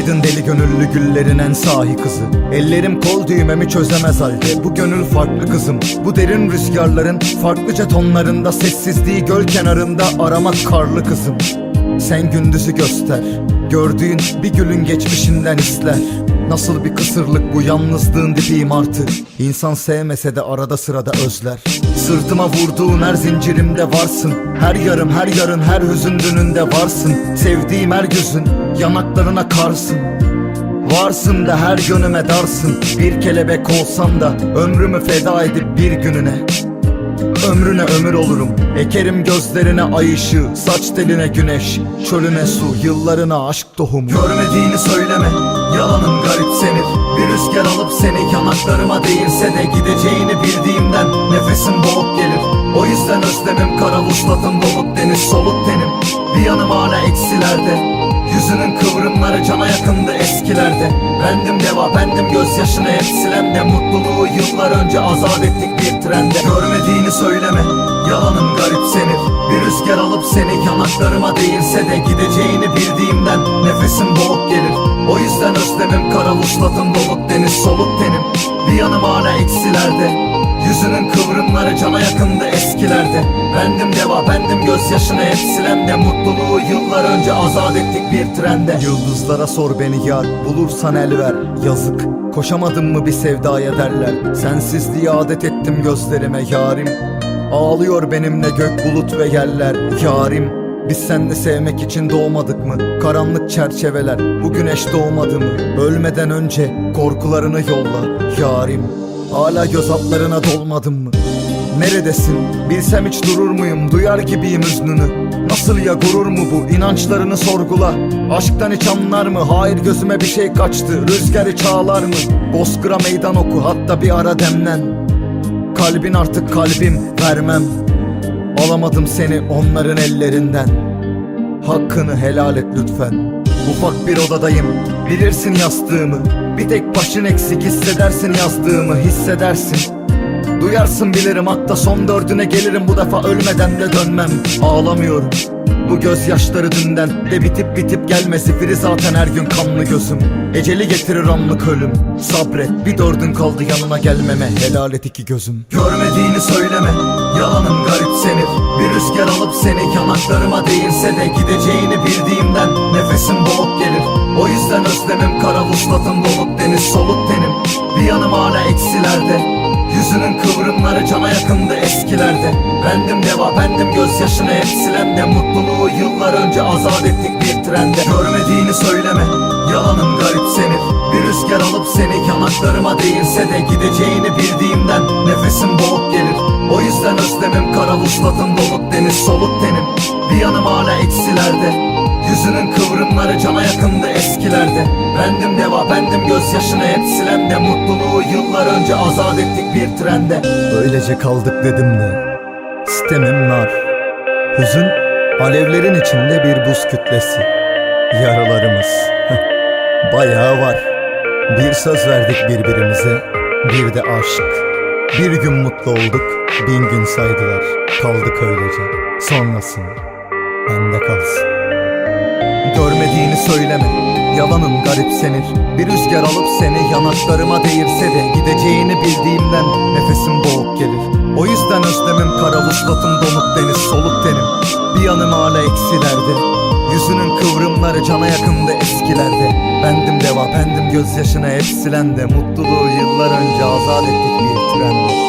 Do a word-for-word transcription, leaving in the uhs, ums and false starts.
Olsaydın deli gönüllü güllerin en sahi kızı. Ellerim kol düğmemi çözemez halde. Bu gönül farklı kızım. Bu derin rüzgarların farklıca tonlarında, sessizliği göl kenarında aramak karlı kızım. Sen gündüzü göster, gördüğün bir gülün geçmişinden izler. Nasıl bir kısırlık bu yalnızlığın dibiyim artık. İnsan sevmese de arada sırada özler. Sırtıma vurduğun her zincirimde varsın. Her yarım her yarın her hüzün varsın. Sevdiğim her gözün yanaklarına karsın. Varsın da her gönüme darsın. Bir kelebek olsam da ömrümü feda edip bir gününe. Ömrüne ömür olurum. Ekerim gözlerine ay ışığı, saç teline güneş, çölüne su, yıllarına aşk tohumu. Görmediğini söyleme, yalanın garipsenir. Bir rüzgar alıp seni yanaklarıma değirse de gideceğini bildiğimden nefesim boğuk gelir. O yüzden özlemim kara vuslatım, donuk deniz soluk tenim. Bir yanım hala eksilerde. Yüzünün kıvrımları cana yakındı eskilerde. Bendim deva, bendim gözyaşını hep silen de mutluluğu yıllar önce azat ettik bir trende. Görmediğini söyleme, yalanım garipsenir. Bir rüzgar alıp seni yanaklarıma değirse de gideceğini bildiğimden nefesim boğuk gelir. O yüzden özlemim kara vuslatım, donuk deniz soluk tenim. Bir yanım hala eksilerde. Yüzünün kıvrımları cana yakındı eskilerde. Bendim deva, bendim gözyaşını hep silen de mutluluğu yıllar önce azat ettik bir trende. Yıldızlara sor beni yar, bulursan el ver. Yazık, koşamadım mı bir sevdaya derler. Sensizliği adet ettim gözlerime yarim. Ağlıyor benimle gök bulut ve yerler yarim. Biz seninle sevmek için doğmadık mı? Karanlık çerçeveler, bu güneş doğmadı mı? Ölmeden önce korkularını yolla yarim. Hala göz altlarına dolmadın mı? Neredesin? Bilsem hiç durur muyum? Duyar gibiyim hüznünü. Nasıl ya, gurur mu bu? İnançlarını sorgula. Aşktan hiç anlar mı? Hayır, gözüme bir şey kaçtı. Rüzgar hiç ağlar mı? Bozkır'a meydan oku, hatta bir ara demlen. Kalbin artık kalbim, vermem. Alamadım seni onların ellerinden. Hakkını helal et lütfen. Ufak bir odadayım, bilirsin yastığımı. Bir tek başın eksik, hissedersin yazdığımı, hissedersin. Duyarsın bilirim, hatta son dördüne gelirim. Bu defa ölmeden de dönmem. Ağlamıyorum, bu gözyaşları dünden de bitip bitip gelmesi. Firi zaten her gün kanlı gözüm. Eceli getirir anlık ölüm. Sabret, bir dördün kaldı yanına gelmeme. Helal et iki gözüm. Görmediğini söyleme, yalanım garipsenir. Bir rüzgar alıp seni yanaklarıma değirse de gideceğini bildiğimden nefesim boğuk gelir. O yüzden özlemim kara vuslatım, donuk deniz soluk tenim. Bir yanım hala eksilerde. Yüzünün kıvrımları cana yakındı eskilerde. Bendim deva, bendim gözyaşını hep silen de mutluluğu yıllar önce azat ettik bir trende. Görmediğini söyleme, yalanım garipsenir. Bir rüzgar alıp seni yanaklarıma değirse de gideceğini bildiğimden nefesim boğuk gelir. O yüzden özlemim kara vuslatım, donuk deniz soluk tenim. Bir yanım hala eksilerde. Yüzünün kıvrımları cana yakındı eskilerde. Bendim deva, bendim gözyaşını hep silen de mutluluğu yıllar önce azat ettik bir trende. Öylece kaldık dedim de sitemim nar. Hüzün alevlerin içinde bir buz kütlesi. Yaralarımız bayağı var. Bir söz verdik birbirimize, bir de aşk. Bir gün mutlu olduk, bin gün saydılar. Kaldık öylece, sonrasını bende kalsın. Görmediğini söyleme, yalanın garipsenir. Bir rüzgar alıp seni yanaklarıma değirse de gideceğini bildiğimden nefesim boğuk gelir. O yüzden özlemim kara vuslatım, donuk deniz soluk tenim. Bir yanım hala eksilerde. Yüzünün kıvrımları cana yakındı eskilerde. Bendim deva, bendim gözyaşını hep silen de mutluluğu yıllar önce azat ettik bir trende.